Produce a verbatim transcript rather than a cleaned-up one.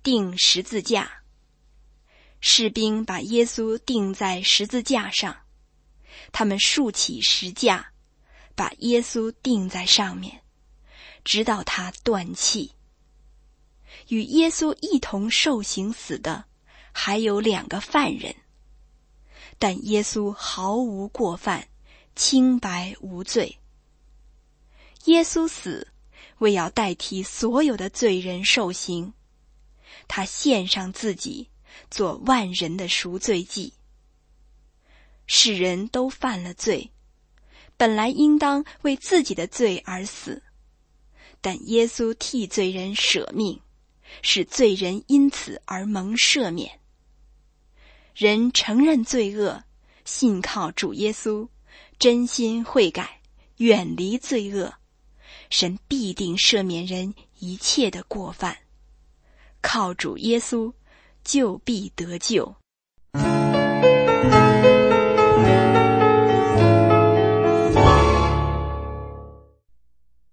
钉十字架。士兵把耶稣钉在十字架上，他们竖起石架，把耶稣钉在上面，直到他断气。与耶稣一同受刑死的还有两个犯人，但耶稣毫无过犯，清白无罪。耶稣死，为要代替所有的罪人受刑，他献上自己，做万人的赎罪祭。世人都犯了罪，本来应当为自己的罪而死，但耶稣替罪人舍命，使罪人因此而蒙赦免。人承认罪恶，信靠主耶稣，真心悔改，远离罪恶，神必定赦免人一切的过犯。靠主耶稣，就必得救。